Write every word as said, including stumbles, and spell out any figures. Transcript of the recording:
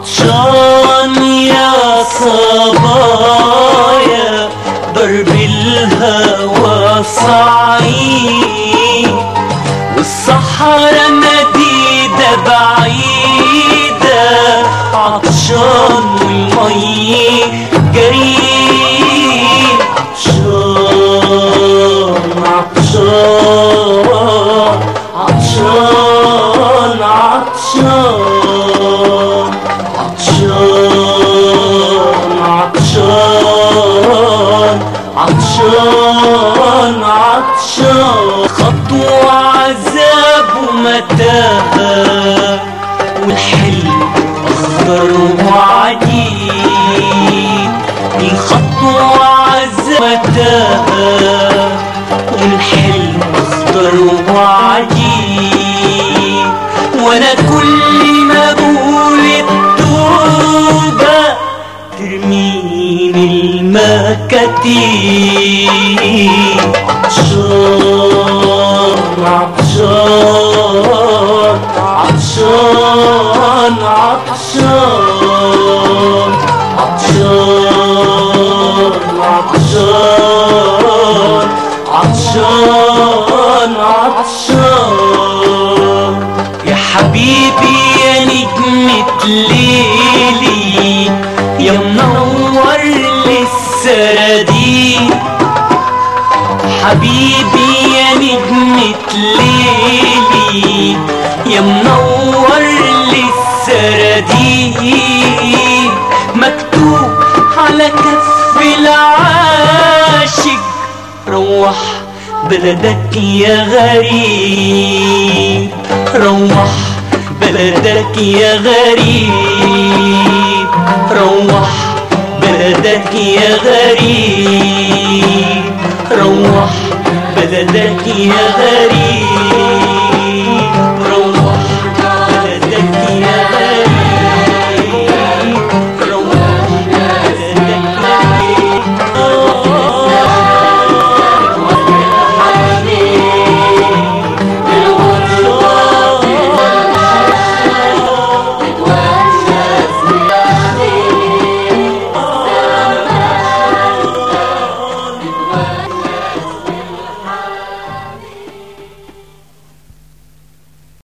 عطشان يا صبايا درب الهوى صعيد، والصحراء مديدة بعيدة، عطشان والمي قريب. عطشان عطشان عطشان عطشان عطشان عطشان عطشان عطشان. خطوة عذاب ومتاهة، والحلم أخضر وعجيب. الخطوة عذاب ومتاهة، والحلم أخضر وعجيب. وأنا كل ما أقول التوبة ترميني المكاتيب. عطشان عطشان عطشان عطشان عطشان عطشان عطشان عطشان. يا حبيبي يا نجمة ليلي، يا منور للسراديب. حبيبي يا نجمة ليلي، يا منور للسراديب. مكتوب على كف العاشق روح بلدك يا غريب، روح بلدك يا غريب، روح بلدك يا غريب، روح بلدك يا غريب.